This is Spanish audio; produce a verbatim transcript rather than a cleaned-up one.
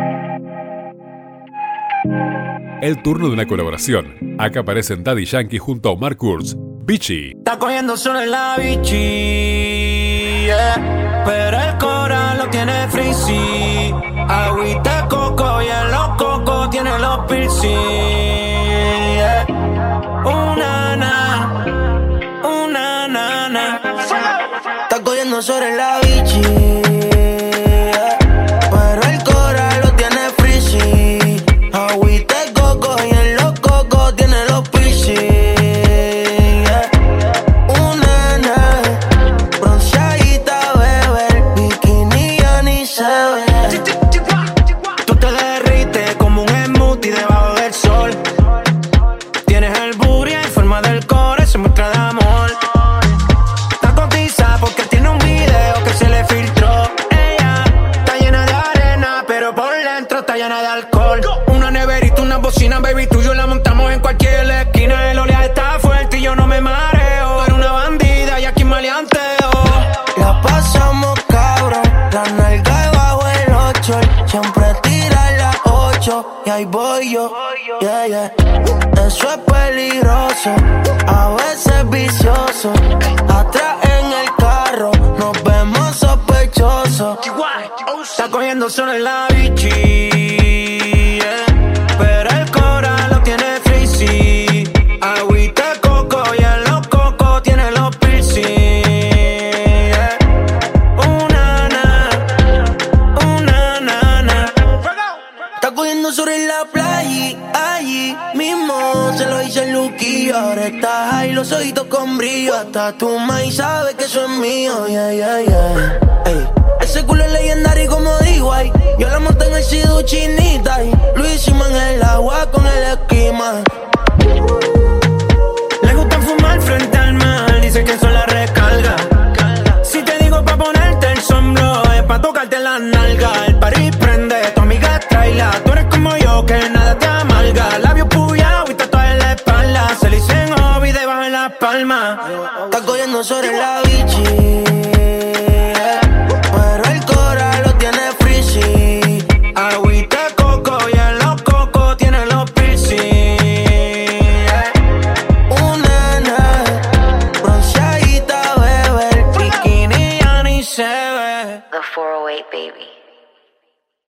El turno de una colaboración. Acá aparecen Daddy Yankee junto a Omar Kurz, Bichi. Está cogiendo sol en la bichi, yeah. Pero el coral lo tiene frizzy. Agüita de coco y en los cocos tiene los piercing, yeah. Una na, una nana. Está cogiendo sol en la bichi, yeah. Pero el coral lo tiene frizzy. Agüita de coco y en los cocos tiene los piercing. Baby, tú y yo la montamos en cualquier esquina. El oleaje está fuerte y yo no me mareo. Tú eres una bandida y aquí maleanteo. La pasamos cabrón, la nalga debajo el ocho. Siempre tira las ocho y ahí voy yo, yeah, yeah. Eso es peligroso, a veces vicioso. Atrás en el carro, nos vemos sospechosos. Está cogiendo sol en la bichi, agüita de coco y en los cocos tiene los piercing, yeah. Una na, una nana. Está cogiendo sobre la playa, allí mismo se lo hice el Luquillo. Ahora estás ahí, los ojitos con brillo. Hasta tu maíz sabe que eso es mío, yeah, yeah, yeah. Ey. Ese culo es legendario como digo, ay. Yo la monté en el Sidu chinita y lo hicimos en el agua con el esquema. Le gusta fumar frente al mar, dice que eso la recarga. Si te digo pa' ponerte el sombro, es pa' tocarte la nalga. El party prende, tu amiga tráela. Tú eres como yo, que nada te amarga. Labios puyados y tatuajes en la espalda. Se le dicen hobby debajo en la palma. Está cogiendo sobre la bichi,